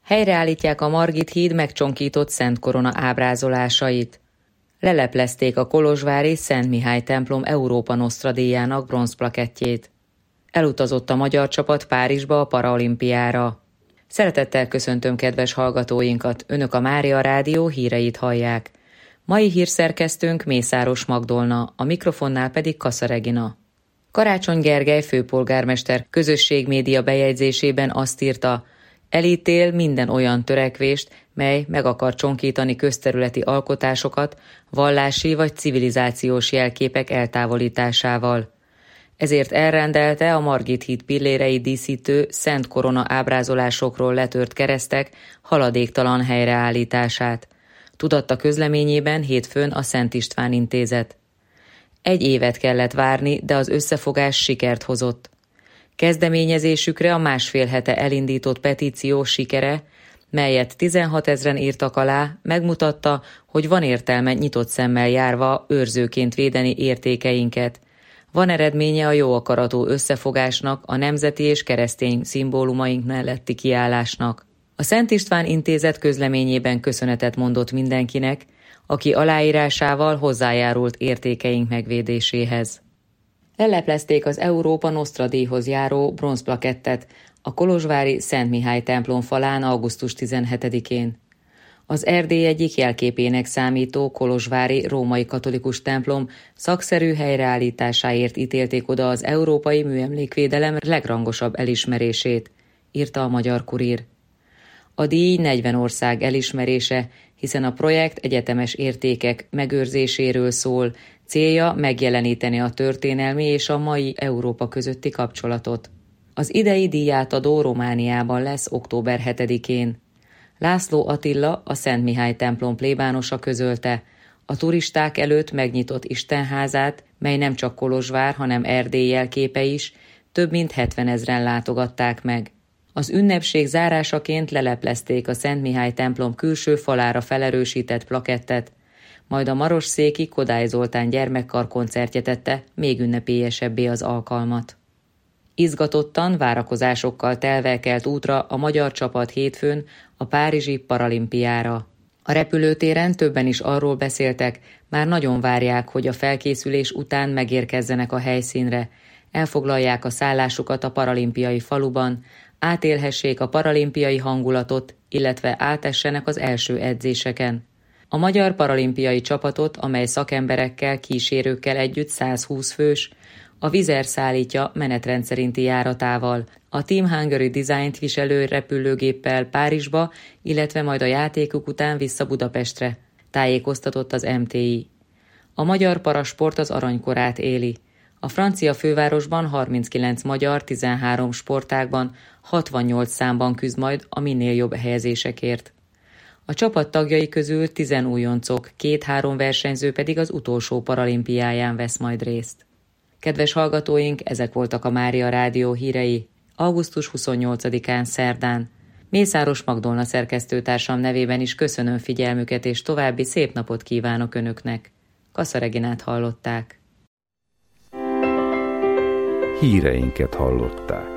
Helyreállítják a Margit híd megcsonkított Szent Korona ábrázolásait. Leleplezték a kolozsvári Szent Mihály templom Európa Nostra díjának bronzplakettjét. Elutazott a magyar csapat Párizsba a paraolimpiára. Szeretettel köszöntöm kedves hallgatóinkat, Önök a Mária Rádió híreit hallják. Mai hírszerkesztőnk Mészáros Magdolna, a mikrofonnál pedig Kassa Regina. Karácsony Gergely főpolgármester közösségmédia bejegyzésében azt írta, elítél minden olyan törekvést, mely meg akar csonkítani közterületi alkotásokat, vallási vagy civilizációs jelképek eltávolításával. Ezért elrendelte a Margit híd pilléreit díszítő Szent Korona ábrázolásokról letört keresztek haladéktalan helyreállítását. Tudatta közleményében hétfőn a Szent István Intézet. 1 évet kellett várni, de az összefogás sikert hozott. Kezdeményezésükre a 1,5 hete elindított petíció sikere, melyet 16 000-en írtak alá, megmutatta, hogy van értelme nyitott szemmel járva őrzőként védeni értékeinket. Van eredménye a jó akaratú összefogásnak, a nemzeti és keresztény szimbólumaink melletti kiállásnak. A Szent István Intézet közleményében köszönetet mondott mindenkinek, aki aláírásával hozzájárult értékeink megvédéséhez. Leleplezték az Európa Nostra díjhoz járó bronzplakettet a kolozsvári Szent Mihály templom falán augusztus 17-én. Az Erdély egyik jelképének számító kolozsvári római katolikus templom szakszerű helyreállításáért ítélték oda az európai műemlékvédelem legrangosabb elismerését, írta a Magyar Kurír. A díj 40 ország elismerése, hiszen a projekt egyetemes értékek megőrzéséről szól, célja megjeleníteni a történelmi és a mai Európa közötti kapcsolatot. Az idei díjátadó Romániában lesz október 7-én. László Attila, a Szent Mihály templom plébánosa közölte, a turisták előtt megnyitott Istenházát, mely nem csak Kolozsvár, hanem Erdély jelképe is, több mint 70 000-en látogatták meg. Az ünnepség zárásaként leleplezték a Szent Mihály templom külső falára felerősített plakettet, majd a marosszéki Kodály Zoltán gyermekkar koncertje tette még ünnepélyesebbé az alkalmat. Izgatottan, várakozásokkal telve kelt útra a magyar csapat hétfőn a párizsi paralimpiára. A repülőtéren többen is arról beszéltek, már nagyon várják, hogy a felkészülés után megérkezzenek a helyszínre, elfoglalják a szállásukat a paralimpiai faluban, átélhessék a paralimpiai hangulatot, illetve átessenek az első edzéseken. A magyar paralimpiai csapatot, amely szakemberekkel, kísérőkkel együtt 120 fős, a Wizz Air szállítja menetrend szerinti járatával, a Team Hungary Designt viselő repülőgéppel Párizsba, illetve majd a játékuk után vissza Budapestre, tájékoztatott az MTI. A magyar parasport az aranykorát éli. A francia fővárosban 39 magyar 13 sportágban 68 számban küzd majd a minél jobb helyezésekért. A csapat tagjai közül 10 újoncok, 2-3 versenyző pedig az utolsó paralimpiáján vesz majd részt. Kedves hallgatóink, ezek voltak a Mária Rádió hírei, augusztus 28-án szerdán. Mészáros Magdolna szerkesztőtársam nevében is köszönöm figyelmüket, és további szép napot kívánok Önöknek. Kassa Reginát hallották. Híreinket hallották.